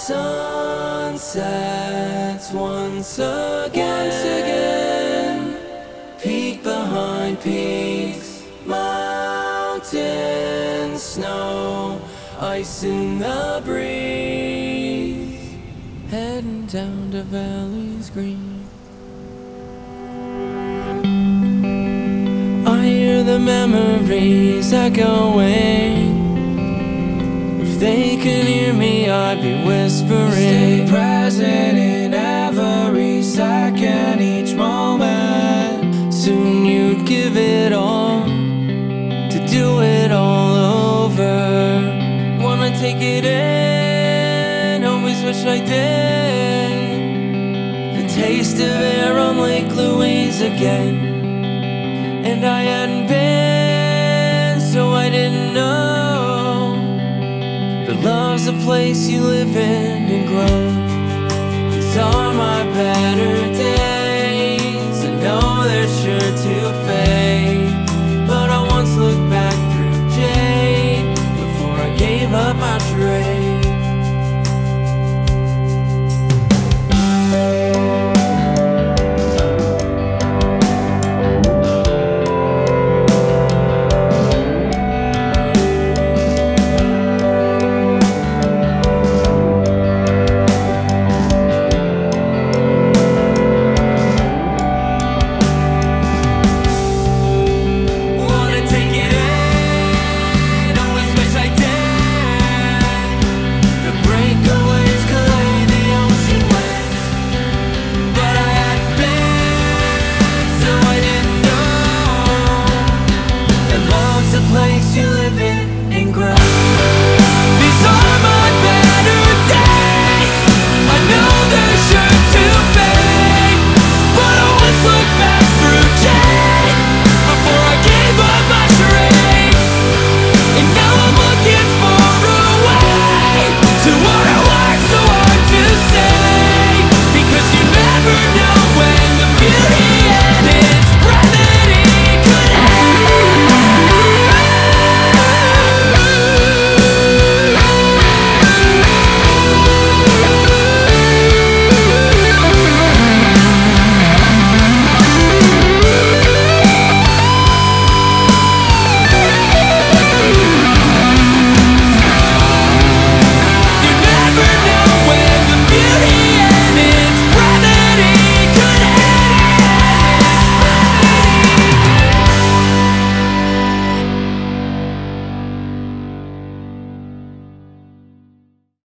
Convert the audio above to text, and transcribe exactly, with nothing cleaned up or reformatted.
sun sets once again, once again. Peak behind peaks, mountains, snow, ice in the breeze, heading down to valleys green. I hear the memories echoing. If they could hear me, I'd be whispering. Stay present in every second, each moment. Soon you'd give it all to do it all over. Wanna take it in, always wish I did. The taste of air on Lake Louise again. And I hadn't been, so I didn't know. But love's a place you live in and grow. These are my better